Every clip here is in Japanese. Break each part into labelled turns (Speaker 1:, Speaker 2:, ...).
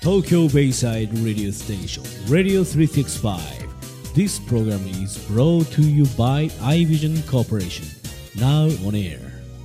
Speaker 1: Tokyo Bayside Radio Station, Radio 365. This program is brought to you by iVision Corporation. Now on air.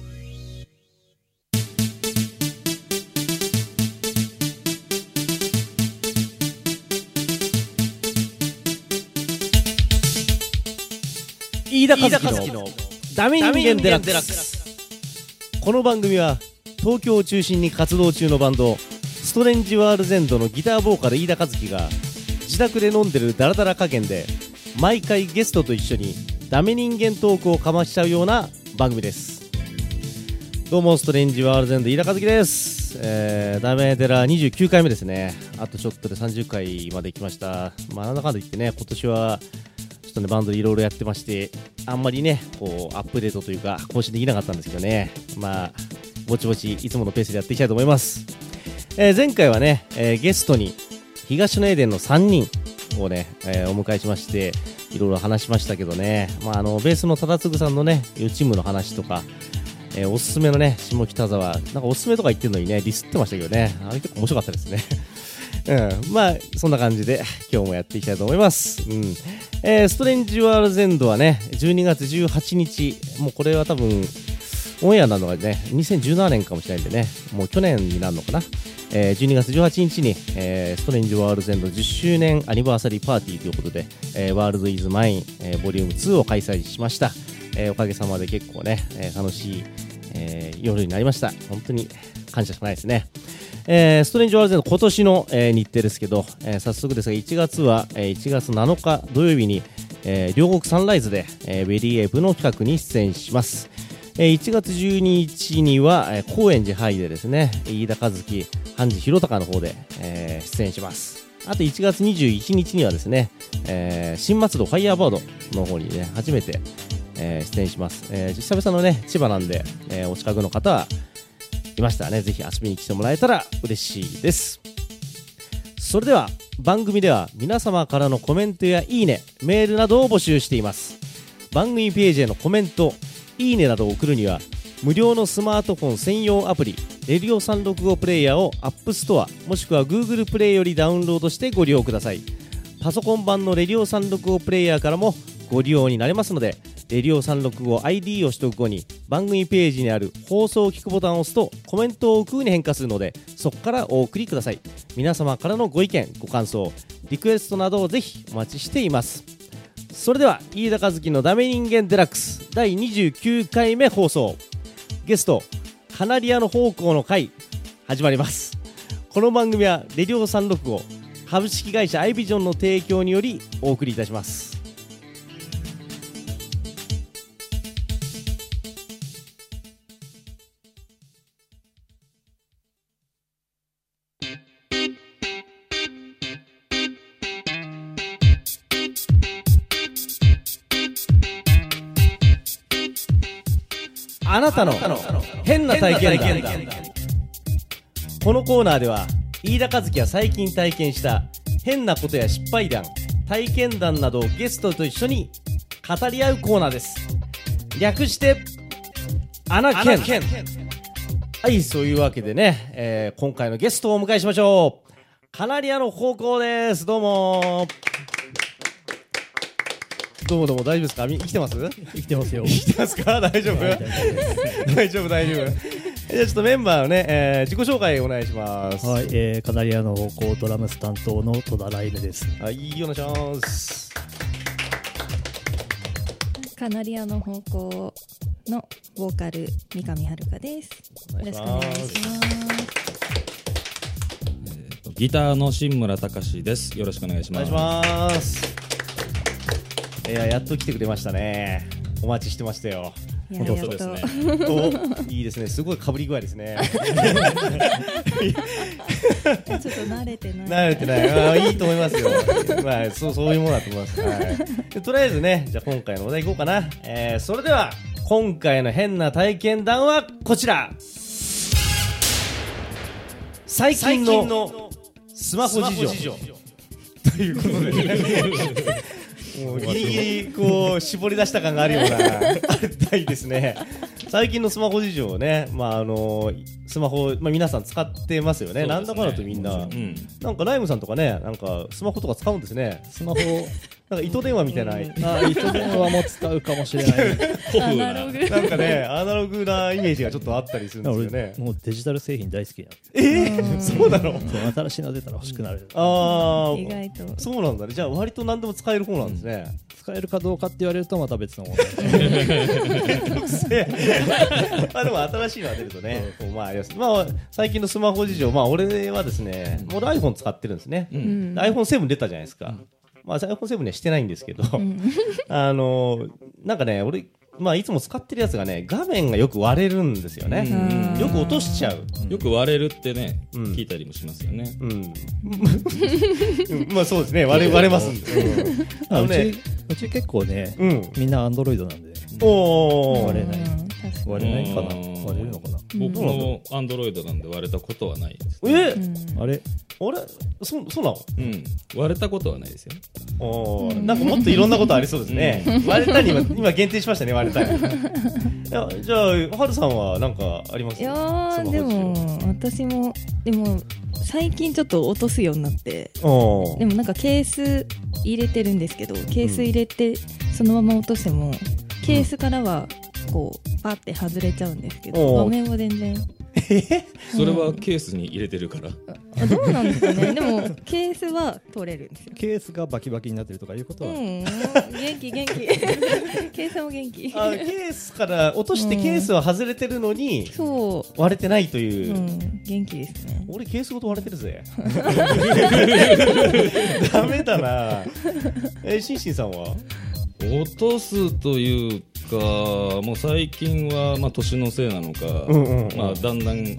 Speaker 2: 飯田和樹のダメ人間デラックス。この番組は東京を中心に活動中のバンドストレンジワールゼンドのギターボーカル飯田和樹が自宅で飲んでるダラダラ加減で毎回ゲストと一緒にダメ人間トークをかましちゃうような番組です。どうもストレンジワールゼンド飯田和樹です。ダメデラ29回目ですね。あとちょっとで30回まで来ました。なんだかんだ言ってね、今年はちょっとねバンドでいろいろやってまして、あんまりねこうアップデートというか更新できなかったんですけどね、ぼちぼちいつものペースでやっていきたいと思います。前回はね、ゲストに東のエデンの3人をね、お迎えしましていろいろ話しましたけどね、ベースの忠次さんのね予知夢の話とか、おすすめのね下北沢なんかおすすめとか言ってるのにねディスってましたけどね、あれ結構面白かったですねそんな感じで今日もやっていきたいと思います。ストレンジワールゼンドはね12月18日、もうこれは多分オンエアなのがね2017年かもしれないんでね、もう去年になるのかな。12月18日に、ストレンジワールゼンド10周年アニバーサリーパーティーということで、ワールドイズマイン、ボリューム2を開催しました。おかげさまで結構ね、楽しい、夜になりました。本当に感謝しかないですね。ストレンジワールドゼンド今年の、日程ですけど、早速ですが1月は、1月7日土曜日に、両国サンライズで、ベリーエイプの企画に出演します。1月12日には、高円寺ハイでですね飯田和樹、半次弘隆の方で、出演します。あと1月21日にはですね、新松戸ファイヤーバードの方にね初めて、出演します。久々のね千葉なんで、お近くの方はいましたらねぜひ遊びに来てもらえたら嬉しいです。それでは番組では皆様からのコメントやいいね、メールなどを募集しています。番組ページへのコメント、いいねなどを送るには無料のスマートフォン専用アプリレディオ365プレイヤーを App Store もしくは Google プレイよりダウンロードしてご利用ください。パソコン版のレディオ365プレイヤーからもご利用になれますので、レディオ 365ID を取得後に番組ページにある放送を聞くボタンを押すとコメントを置くに変化するので、そこからお送りください。皆様からのご意見ご感想リクエストなどをぜひお待ちしています。それでは飯田和樹のダメ人間デラックス第29回目放送、ゲストカナリアの方向の会始まります。この番組はレディオ365株式会社アイビジョンの提供によりお送りいたします。あなたの変な体験談。このコーナーでは飯田和樹が最近体験した変なことや失敗談、体験談などをゲストと一緒に語り合うコーナーです。略してアナケン。はい、そういうわけでね、今回のゲストをお迎えしましょう。カナリアの方向です。どうもどうも大丈夫ですか？生きてます？
Speaker 3: 生きてますよ。
Speaker 2: 生きてますか？大丈夫？大丈夫。じゃあちょっとメンバーのね、自己紹介お願いします。
Speaker 3: はい、カナリアの方向ドラムス担当の戸田ライムです。
Speaker 2: はい、お願いします。
Speaker 4: カナリアの方向のボーカル三上遥です。よろしくお願いします。
Speaker 5: ギターの新村隆です。よろしくお願いします。
Speaker 2: お願いします。やっと来てくれましたね。お待ちしてましたよ。
Speaker 5: 本当そうですね。
Speaker 2: いいですね。すごい被り具合ですね。
Speaker 4: ちょっと慣れてない。
Speaker 2: いいと思いますよ。そういうものだと思います。はい。とりあえずね、じゃあ今回のお題いこうかな。それでは今回の変な体験談はこちら。最近のスマホ事情ということでね。もうギリギリこう絞り出した感があるような題ですね。 最近のスマホ事情をね、スマホ、皆さん使ってますよね。
Speaker 5: そうですね
Speaker 2: なんだかんだとみんな、
Speaker 5: うん
Speaker 2: なんかライムさんとかね、なんかスマホとか使うんですね。
Speaker 3: スマホ、
Speaker 2: なんか糸電話みたいな、
Speaker 3: 糸電話も使うかもしれない。
Speaker 4: アナログ
Speaker 2: なんかね、アナログなイメージがちょっとあったりするんですよね。
Speaker 3: もうデジタル製品大好きなんで
Speaker 2: そうなの？
Speaker 3: そう新しいの出たら欲しくなる。
Speaker 2: あ
Speaker 4: 意外と
Speaker 2: そうなんだね。じゃあ割と何でも使える方なんですね。
Speaker 3: 使えるかどうかって言われるとまた別のもの。
Speaker 2: でも新しいのが出るとね、あります。最近のスマホ事情、俺はですね、もうiPhone 使ってるんですね。iPhone7 出たじゃないですか。iPhone7 にはしてないんですけど、なんかね、俺、いつも使ってるやつがね、画面がよく割れるんですよね。よく落としちゃう。
Speaker 5: よく割れるってね、聞いたりもしますよね。
Speaker 2: そうですね、割れますんで。
Speaker 3: うち結構ね、みんなアンドロイドなんで割れない。割れないかな。割れるのかな。
Speaker 5: 僕もアンドロイドなんで割れたことはないです。
Speaker 3: あれ
Speaker 2: そうなの？
Speaker 5: 割れたことはないですよ。
Speaker 2: なんかもっといろんなことありそうですね。割れたに今限定しましたね、割れたに。じゃあ、はるさんはなんかあります？
Speaker 4: いやー、でも私も最近ちょっと落とすようになって、でもなんかケース入れてるんですけど、ケース入れてそのまま落としてもケースからはこうパッて外れちゃうんですけど、画面は全然。
Speaker 5: それはケースに入れてるから。
Speaker 4: どうなんですかね。でもケースは取れるんですよ。
Speaker 3: ケースがバキバキになってるとかいうことは、
Speaker 4: 元気ケースも元気。
Speaker 2: ケースから落としてケースは外れてるのに、割れてないという。
Speaker 4: 元気ですね。
Speaker 2: 俺ケースごと割れてるぜ。ダメだな。シンシンさんは？
Speaker 5: 落とすというか、もう最近は年のせいなのか、だんだん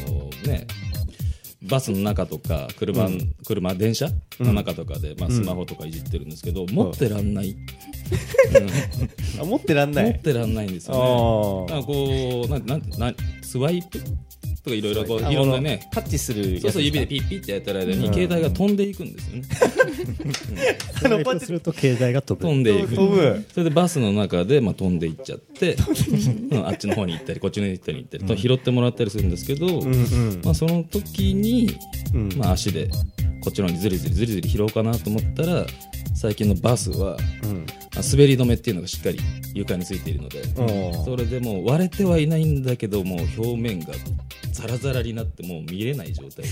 Speaker 5: バスの中とか電車の中とかでスマホとかいじってるんですけど、持ってらんない。
Speaker 2: 持ってらんない
Speaker 5: んですよね。こうスワイプとかいろいろこういろんなね
Speaker 2: タッチするやつ、
Speaker 5: そう指でピッピッってやってる間に携帯が飛んでいくんですよね。
Speaker 3: スワイプすると携帯が飛
Speaker 5: んでいく。それでバスの中で飛んでいっちゃって、あっちの方に行ったりこっちの方に行ったりと拾ってもらったりするんですけど、その時に足でこっちの方にずりずり拾おうかなと思ったら、最近のバスは滑り止めっていうのがしっかり床についているので、それでもう割れてはいないんだけど、もう表面がザラザラになってもう見れない状態。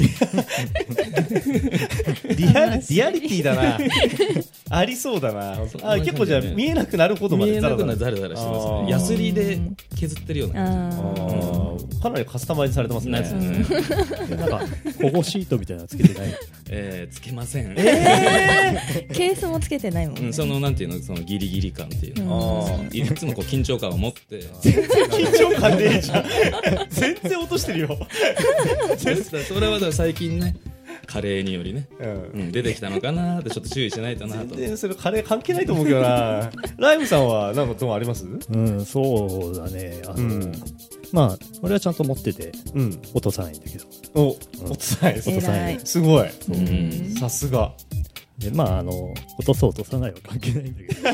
Speaker 2: リアリティだな。ありそうだな。結構じゃあ見えなくなるほどまでザラザラしてますね。ヤスリで削ってるような感じ。かなりカスタマイズされてますね。
Speaker 3: なんか保護シートみたいなのつけてない？
Speaker 5: つけません。
Speaker 4: ケースもつけてないもんね。
Speaker 5: そのなんていうの、そのギリギリ感っていうの、いつもこう緊張感を持って。
Speaker 2: 緊張感ねえじゃん。全然落としてるよ。
Speaker 5: それは最近ね、カレーによりね、出てきたのかなってちょっと注意しないとなと。
Speaker 2: 全然それカレー関係ないと思うけどな。ライムさんはなんかどうあります？
Speaker 3: そうだね。俺はちゃんと持ってて落とさないんだけど。
Speaker 2: 落とさない。すごい。さすが。
Speaker 3: で落とそう落とさないは関係ないんだけど。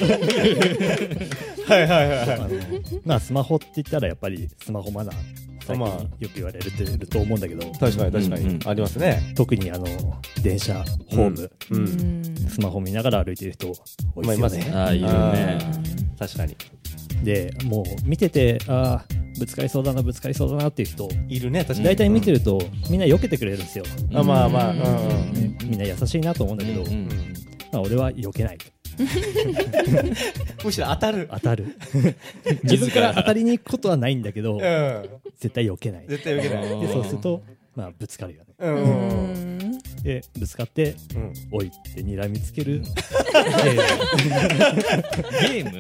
Speaker 3: スマホって言ったらやっぱりスマホマナー。最近よく言われると思うんだけど、
Speaker 2: 確かにありますね。
Speaker 3: 特に電車ホーム、スマホ見ながら歩いてる人多いですよね。
Speaker 5: いるね。
Speaker 2: 確かに。
Speaker 3: でもう見ててぶつかりそうだなっていう人
Speaker 2: いるね。確かに
Speaker 3: 大体見てるとみんな避けてくれるんですよ。
Speaker 2: みん
Speaker 3: な優しいなと思うんだけど、俺は避けない。
Speaker 2: むしろ当たる。
Speaker 3: 自分から当たりに行くことはないんだけど、絶対避けない。でそうするとぶつかるよね。でぶつかっておいって睨みつける
Speaker 5: ゲーム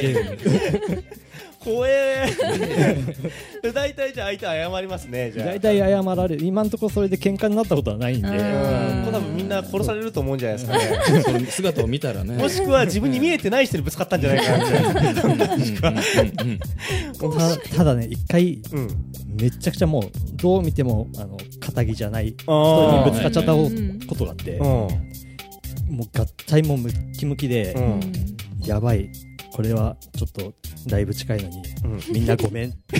Speaker 2: 怖え。大体じゃあ相手謝りますね。
Speaker 3: 大体謝られる。今のところそれで喧嘩になったことはないんで、
Speaker 2: 多分みんな殺されると思うんじゃないですかね。
Speaker 5: その姿を見たらね。
Speaker 2: もしくは自分に見えてない人にぶつかったんじゃないかなって。
Speaker 3: ただね、一回めちゃくちゃもうどう見ても肩着じゃない人にぶつかっちゃったことがあって、もう合体もムッキムキで、やばい、これはちょっとだいぶ近いのに、みんなごめんって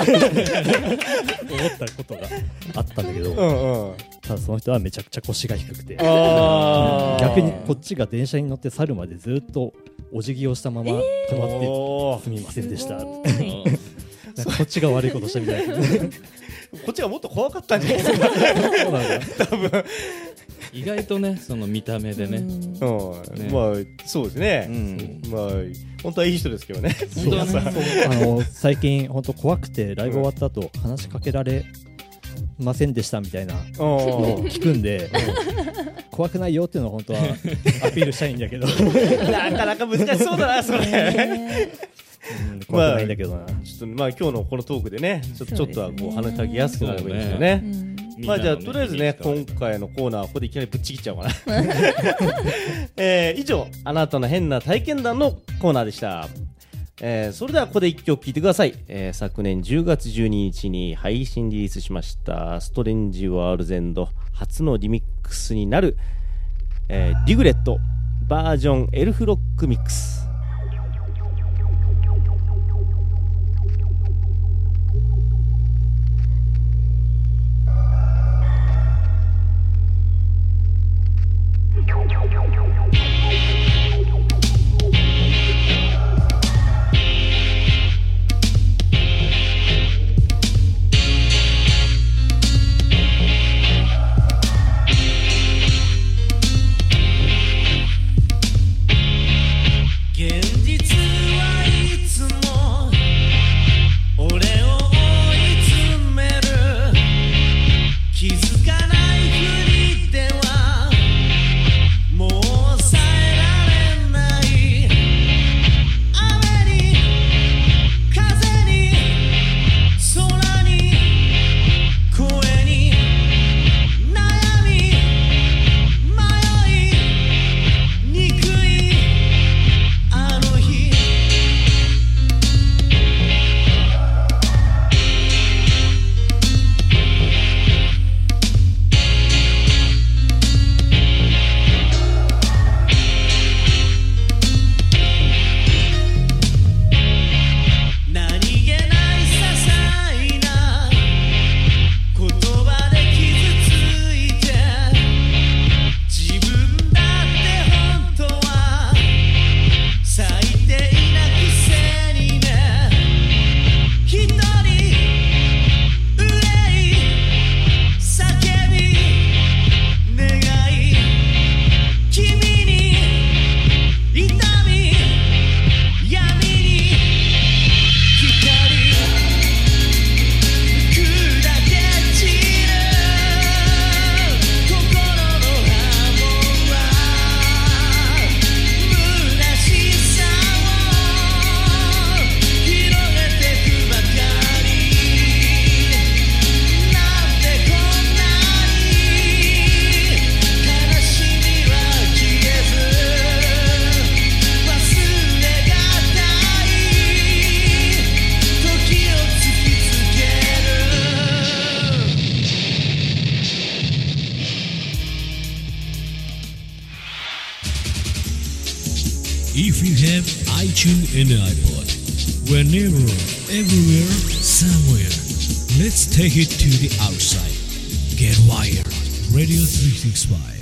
Speaker 3: 思ったことがあったんだけど、ただその人はめちゃくちゃ腰が低くて、逆にこっちが電車に乗って去るまでずっとお辞儀をしたまま止まって、すみませんでしたこっちが悪いことしたみたいな
Speaker 2: こっちがもっと怖かったんじゃないですか多分
Speaker 5: 意外とね、その見た目でね、
Speaker 2: まあそうですね、まあ本当はいい人ですけどね。
Speaker 3: 最近本当怖くてライブ終わった後話しかけられませんでしたみたいなのを聞くんで、怖くないよっていうのは本当はアピールしたいんだけど
Speaker 2: なかなか難しそうだなそれ。
Speaker 3: 怖くないんだけどな。
Speaker 2: ちょっとまあ今日のこのトークでね、ちょっとはこう話しかけやすくなればいいですよね。まあじゃあとりあえずね、今回のコーナーはここでいきなりぶっちぎっちゃおうかな。以上、あなたの変な体験談のコーナーでした。それではここで1曲聴いてください。昨年10月12日に配信リリースしましたストレンジワールズエンド初のリミックスになる、リグレットバージョンエルフロックミックス。
Speaker 1: If you have iTunes and iPod, whenever, everywhere, somewhere, let's take it to the outside. Get wired. Radio 365.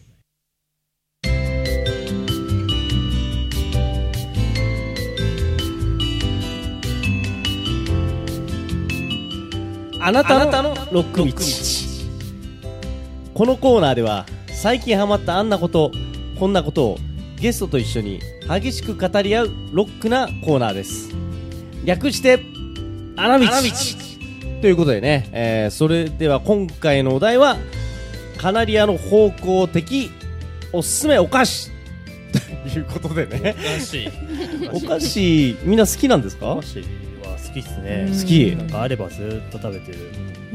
Speaker 2: あなたのロック道。このコーナーでは最近ハマったあんなことこんなことをゲストと一緒に激しく語り合うロックなコーナーです。略してあな道ということでね、それでは今回のお題はカナリアの方向的おすすめお菓子ということでね。お菓子みんな好きなんですか？
Speaker 3: お菓子は好きっすね。
Speaker 2: 好き。
Speaker 3: なんかあればずっと食べてる。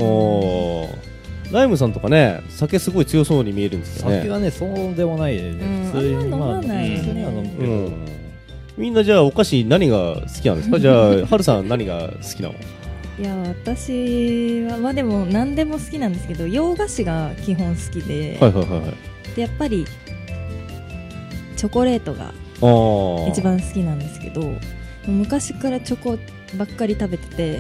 Speaker 2: ライムさんとかね、酒すごい強そうに見えるんですよね。
Speaker 3: 酒はね、そうでもないでね。普通に
Speaker 4: 飲まないですね。
Speaker 2: みんなじゃあお菓子何が好きなんですか？じゃあはるさん何が好きなの？
Speaker 4: いや私はまあでも何でも好きなんですけど、洋菓子が基本好きで、でやっぱりチョコレートが一番好きなんですけど、 昔からチョコばっかり食べてて、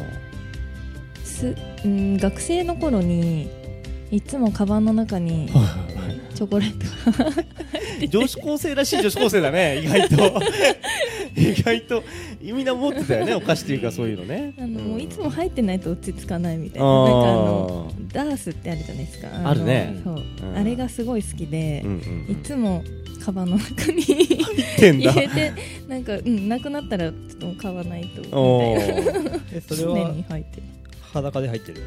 Speaker 4: 学生の頃にいつもカバンの中にチョコレートが
Speaker 2: 女子高生らしい女子高生だね。意外と意外とみんな持ってたよね、お菓子っていうかそういうのね。
Speaker 4: もういつも入ってないと落ち着かないみたいな。なんかダースってあるじゃないですか。
Speaker 2: あるね。
Speaker 4: そう、あれがすごい好きで、いつもカバンの中に
Speaker 2: 入
Speaker 4: れて、なんかなくなったらちょっと買わないとみたいな。
Speaker 3: それは
Speaker 4: 常に入ってる。
Speaker 3: 裸で入ってる。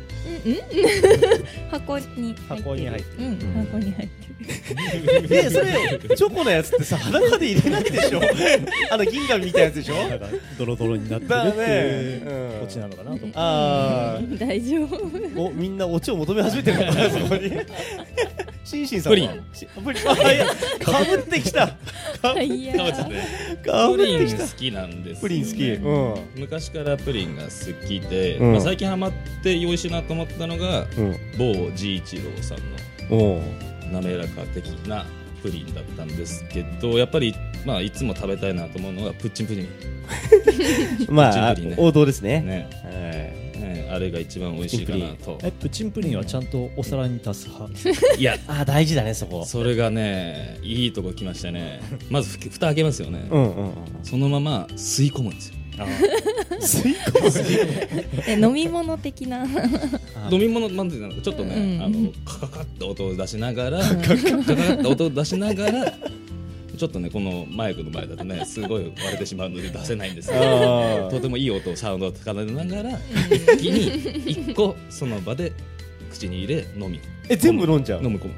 Speaker 4: 箱に入ってる。箱に入って
Speaker 2: る。それチョコのやつってさ、裸で入れないでしょ。銀紙みたいなやつでしょ。
Speaker 3: なんかドロドロになってるっていうオチなのかなと思って。
Speaker 4: ああ、大丈夫。
Speaker 2: お、みんなオチを求め始めてるのかな、そこに。シンシンさんはプリン。かぶってきた。
Speaker 5: プリン好きなんです。
Speaker 2: プリン好き。
Speaker 5: 昔からプリンが好きで、最近ハマって美味しいなと思ったのが某治一郎さんの滑らか的なプリンだったんですけど、やっぱりいつも食べたいなと思うのがプッチンプリン。
Speaker 2: まあ王道ですね。
Speaker 5: あれが一番美味しいかなと。
Speaker 3: プチンプリンはちゃんとお皿に足す派？
Speaker 5: いや、
Speaker 2: 大事だね、そこ。
Speaker 5: それがね、いいとこ来ましたね。まず蓋開けますよね。そのまま吸い込むんですよ。
Speaker 2: 吸い込
Speaker 4: む？飲み物的な。
Speaker 5: 飲み物なんていうの、ちょっとね、カカカって音を出しながら、カカカって音を出しながら。ちょっとね、このマイクの前だとね、すごい割れてしまうので出せないんですけど、とてもいい音、サウンドを奏でながら一気に1個その場で口に入れ飲み、
Speaker 2: 全部飲んじゃう？
Speaker 5: 飲み込む。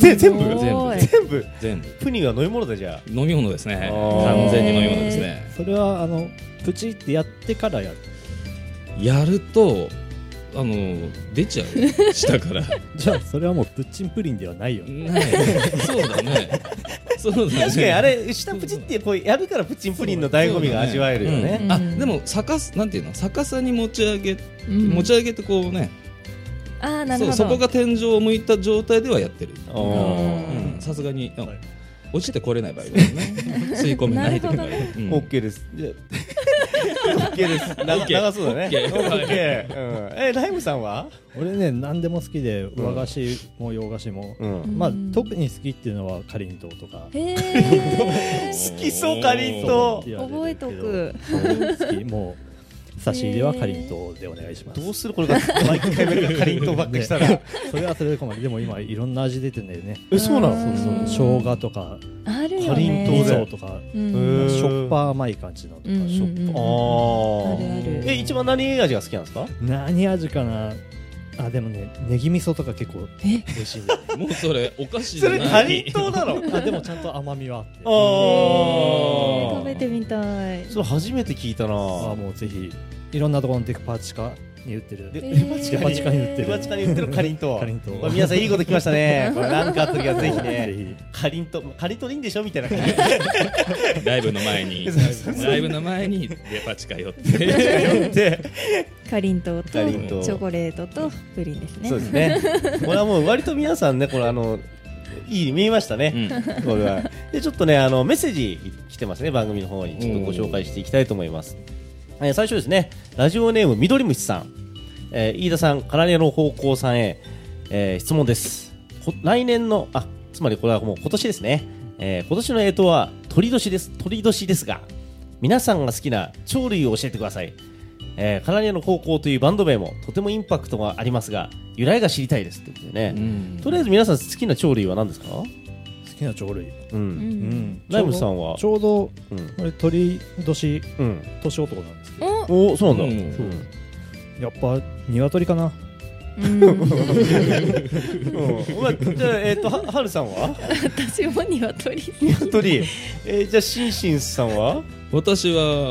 Speaker 5: 全部。
Speaker 2: プリンは飲み物だ。じゃあ
Speaker 5: 飲み物ですね。完全に飲み物ですね。
Speaker 3: それはプチってやってからや
Speaker 5: ると出ちゃう、下から。
Speaker 3: じゃあそれはもうプッチンプリンではないよね。
Speaker 5: そうだね。
Speaker 2: 確かにあれ下プチってこうやるからプッチンプリンの醍醐味が味わえるよね。
Speaker 5: でもなんていうの、逆さに持ち上げてこうね、そこが天井を向いた状態ではやってる。さすがに落ちてこれない場合はね、吸い込めないとか。
Speaker 2: OK です。OK です。長そうだね。OK。ライムさんは？
Speaker 3: 俺ね、何でも好きで、和菓子も洋菓子も、特に好きっていうのはかりんとうとか。
Speaker 2: 好きそう、かりんとう。
Speaker 4: 覚えとく。
Speaker 3: 好き。もう差し入れはかりんとうでお願いします。
Speaker 2: どうするこれが毎回目がかりんとうばっかりしたら。
Speaker 3: それはそれで困る。でも今いろんな味出てんだよね。
Speaker 2: そうなの？
Speaker 3: 生姜とか
Speaker 4: あるよね。
Speaker 2: かりんとう
Speaker 3: 味噌とか、しょっぱ甘い感じのとか。
Speaker 4: ある。
Speaker 2: 一番何味が好きなんですか？
Speaker 3: 何味かな。でもね、ネギ味噌とか結構美味しいんだよ。
Speaker 5: もうそれお菓子じゃない。
Speaker 2: それかりんとうなの？
Speaker 3: でもちゃんと甘みはあって。
Speaker 4: 食べてみたい。
Speaker 2: それ初めて聞いたな。
Speaker 3: もうぜひいろんなところのデパ地下に売ってる。
Speaker 2: デパ地下に売ってるかりんとう。皆さんいいこと聞きましたね。これなんかあった時はぜひね、かりんとうでいいんでしょみたいな感じ。
Speaker 5: ライブの前にデパ地下寄って
Speaker 4: かりんとうとチョコレートとプリンですね。
Speaker 2: そうですね。これはもう割と皆さんね、これいい見えましたね。これはでちょっとね、メッセージ来てますね、番組の方にちょっとご紹介していきたいと思います。最初ですね、ラジオネームみどりむしさん、飯田さん、カラネの方向さんへ、質問です。来年のつまりこれはもう今年ですね、今年の干支は鳥年ですが、皆さんが好きな鳥類を教えてください。カラネの方向というバンド名もとてもインパクトがありますが、由来が知りたいですということでね。とりあえず皆さん好きな鳥類は何ですか？
Speaker 3: 好きな鳥類。
Speaker 2: ライムさんは
Speaker 3: ちょうど鳥年年男なんですけ
Speaker 2: ど。そうなんだ。
Speaker 3: やっぱ鶏かな。
Speaker 2: じゃあはるさんは？
Speaker 4: 私も鶏。
Speaker 2: じゃあしんしんさんは？
Speaker 5: 私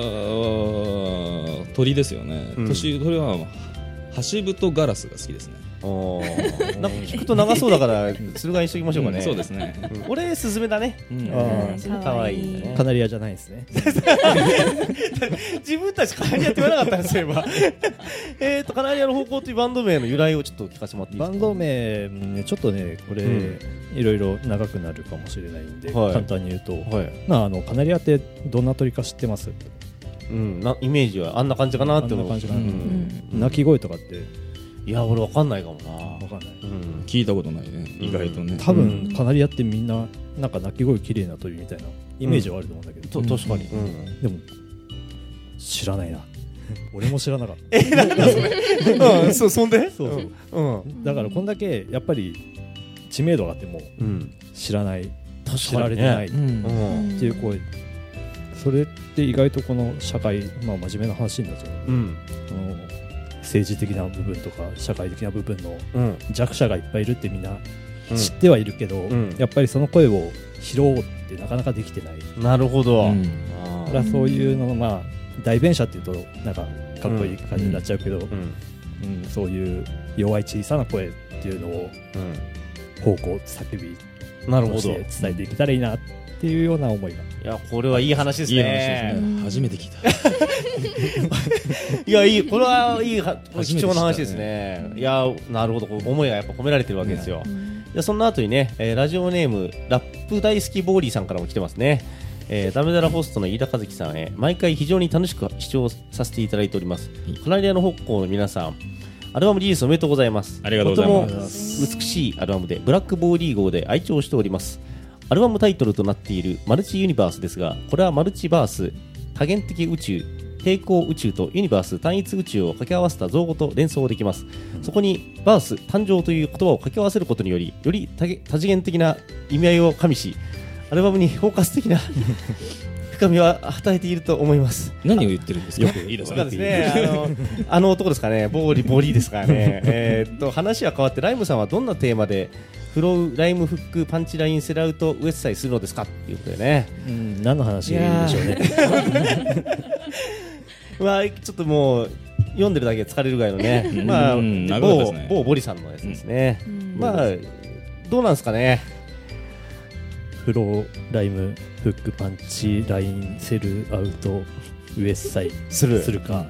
Speaker 5: は鳥ですよね。鳥はハシブトガラスが好きですね。
Speaker 2: なんか聞くと長そうだから駿河にしときましょうかね。
Speaker 5: そうですね。
Speaker 2: 俺スズメだね。可愛いね。
Speaker 3: カナリアじゃないですね。
Speaker 2: 自分たちカナリアって言わなかったんですよ今。カナリアの方向というバンド名の由来をちょっと聞かせてもらっていいですか？
Speaker 3: バンド名ね、ちょっとねこれいろいろ長くなるかもしれないんで簡単に言うと、カナリアってどんな鳥か知ってます？
Speaker 2: イメージはあんな感じかなって思う。
Speaker 3: 鳴き声とかって
Speaker 2: いや俺わかんないかもな。
Speaker 3: わかんない。
Speaker 5: 聞いたことないね。意外とね。
Speaker 3: 多分カナリアってみんななんか鳴き声綺麗な鳥みたいなイメージはあると思うんだけど。
Speaker 2: 確かに。
Speaker 3: でも知らないな。俺も知らなかった。
Speaker 2: なんだそれ。そんで？
Speaker 3: そう。だからこんだけやっぱり知名度があっても知らない、知られてないっていう声。それって意外とこの社会、真面目な話になっちゃう、政治的な部分とか社会的な部分の弱者がいっぱいいるってみんな知ってはいるけど、やっぱりその声を拾おうってなかなかできてない。
Speaker 2: なるほど。
Speaker 3: だからそういうの代弁者っていうとなんかかっこいい感じになっちゃうけど、そういう弱い小さな声っていうのを方向叫びとして伝えていけたらいいなっていうような思いが。
Speaker 2: いやこれはいい話ですね。
Speaker 5: いい話ですね。初めて聞い
Speaker 2: た。いやいい、これはいい貴重な話ですね。いやなるほど、思いがやっぱ込められてるわけですよ。そんな後にね、ラジオネームラップ大好きボーリーさんからも来てますね。ダメダラホストの飯田和樹さんへ、毎回非常に楽しく視聴させていただいております。カナリアの北港の皆さん、アルバムリリースおめでとうございます。
Speaker 5: ありがとうございます。
Speaker 2: とても美しいアルバムでブラックボーリー号で愛聴しております。アルバムタイトルとなっているマルチユニバースですが、これはマルチバース、多元的宇宙、平行宇宙とユニバース単一宇宙を掛け合わせた造語と連想できます。そこにバース誕生という言葉を掛け合わせることにより、より多次元的な意味合いを加味し、アルバムに包括的な深みは与えていると思います。
Speaker 5: 何を言ってるんですか？いいですか？
Speaker 2: ですね、あの男ですかね、ボーリーですからね。話は変わって、ライムさんはどんなテーマでフロー、ライム、フック、パンチライン、セルアウト、ウエストサイするのですかっていうことでね。
Speaker 3: 何の話でしょうね。
Speaker 2: ちょっともう読んでるだけで疲れるぐらいのね、某ボリさんのやつですね。どうなんですかね。
Speaker 3: フロー、ライム、フック、パンチライン、セルアウト、ウエストサイするか。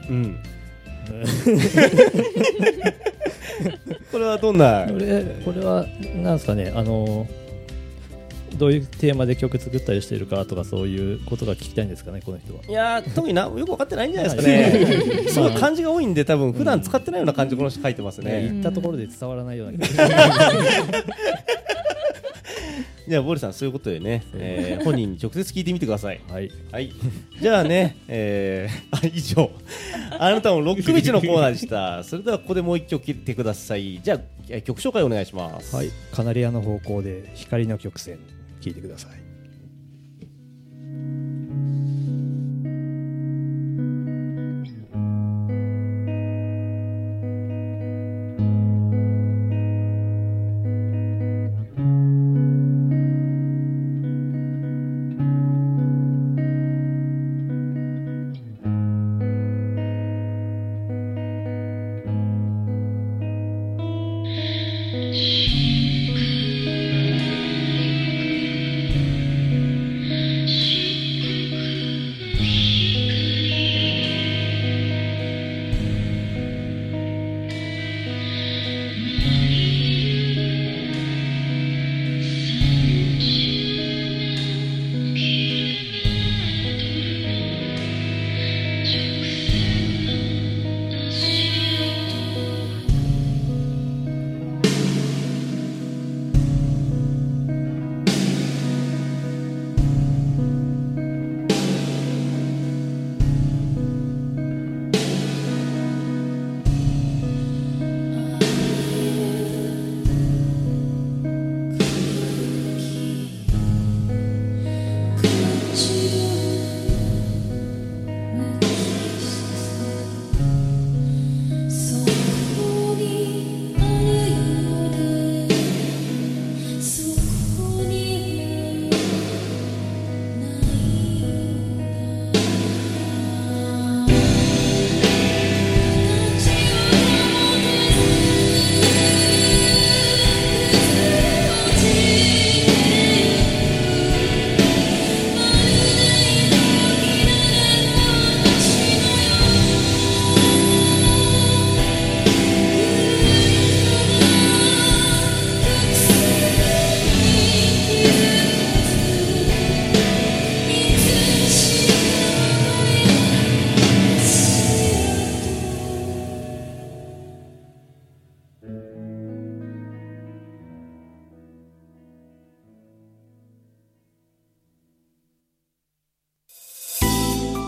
Speaker 2: これはどんな？
Speaker 3: これはなんですかね、どういうテーマで曲作ったりしてるかとか、そういうことが聞きたいんですかね、この人は。
Speaker 2: いや特によく分かってないんじゃないですかね。すごい漢字が多いんで、多分普段使ってないような漢字この人書いてますね。
Speaker 3: 言ったところで伝わらないような。
Speaker 2: じゃあボリさん、そういうことでね、本人に直接聞いてみてください。
Speaker 3: はい、
Speaker 2: じゃあね、以上あなたのロック道のコーナーでした。それではここでもう一曲聴いてください。じゃあ曲紹介お願いします。
Speaker 3: カナリアの方向で光の曲線聴いてください。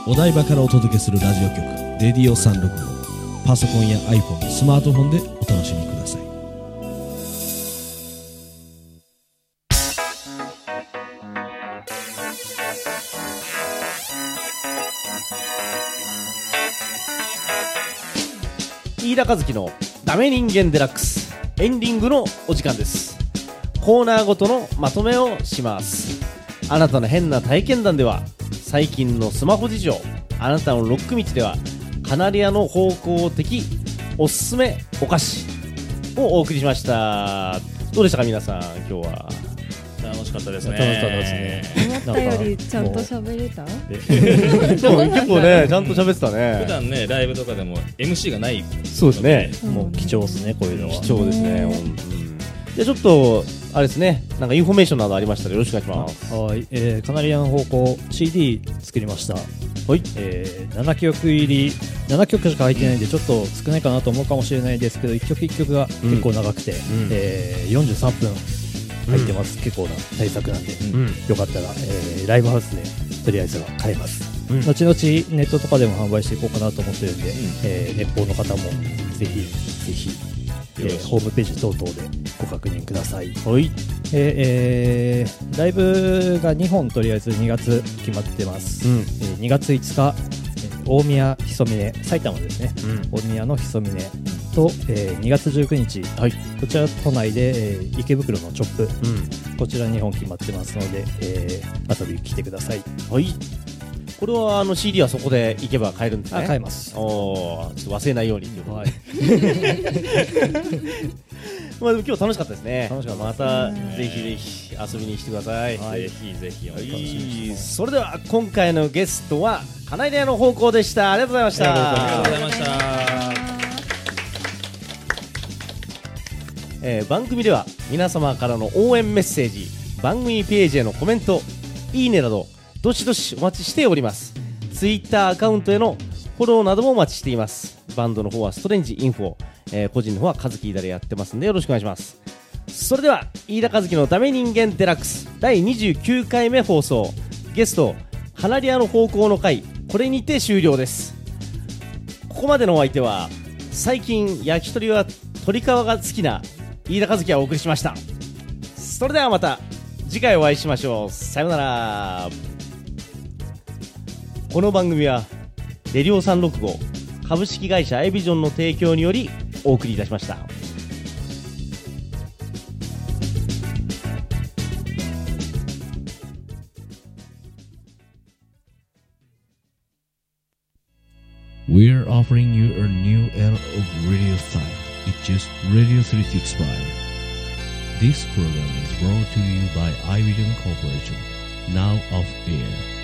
Speaker 1: お台場からお届けするラジオ局レディオ365、パソコンや iPhone、スマートフォンでお楽しみください。
Speaker 2: 飯田和樹のダメ人間デラックス、エンディングのお時間です。コーナーごとのまとめをします。あなたの変な体験談では、最近のスマホ事情、あなたのロック道では、カナリアの方向的おすすめお菓子をお送りしました。どうでしたか皆さん、今日は。
Speaker 5: 楽しかったですね。
Speaker 3: 楽しかったですね。
Speaker 4: 思ったよりちゃんと喋れた？
Speaker 2: でも結構ね、ちゃんと喋ってたね。
Speaker 5: 普段ね、ライブとかでも MC がない。
Speaker 2: そうですね。
Speaker 3: もう貴重ですね、こういうのは。
Speaker 2: 貴重ですね。じゃあちょっとあれですね、なんかインフォメーションなどありましたらよろしくお願いします。
Speaker 3: はい、カナリアの方向 CD 作りました。はい、7曲入り、7曲しか入ってないんでちょっと少ないかなと思うかもしれないですけど、1曲1曲が結構長くて、43分入ってます。結構な大作なんで、よかったら、ライブハウスでとりあえずは買えます。後々ネットとかでも販売していこうかなと思ってるんで、年俸の方もぜひぜひ、ホームページ等々でご確認ください。はい。ライブが2本とりあえず2月決まってます。2月5日、大宮ひそみね、埼玉ですね。大宮のひそみねと、2月19日、こちら都内で、池袋のチョップ、こちら2本決まってますので、遊びに来てください。
Speaker 2: はい。これはCD はそこで行けば買えるんですね。
Speaker 3: 買えます。
Speaker 2: ちょっと忘れないようにということで。まあでも今日楽しかったですね。楽しかった。またぜひぜひ遊びに来てください。
Speaker 5: ぜひぜひお楽しみに。
Speaker 2: それでは今回のゲストはカナリアの方向でした。ありがとうございました。
Speaker 5: ありがとうございました。
Speaker 2: 番組では皆様からの応援メッセージ、番組ページへのコメント、いいねなどどしどしお待ちしております。ツイッターアカウントへのフォローなどもお待ちしています。バンドの方はストレンジインフォ、個人の方はカズキ飯田でやってますんでよろしくお願いします。それでは飯田和樹のダメ人間デラックス第29回目放送、ゲストカナリアの方向の回、これにて終了です。ここまでのお相手は最近焼き鳥は鶏皮が好きな飯田和樹がお送りしました。それではまた次回お会いしましょう。さようなら。この番組はレディオ365株式会社アイビジョンの提供によりお送りいたしました。
Speaker 1: We're offering you a new era of radio style. It's just Radio 365. This program is brought to you by iVision Corporation. Now off air.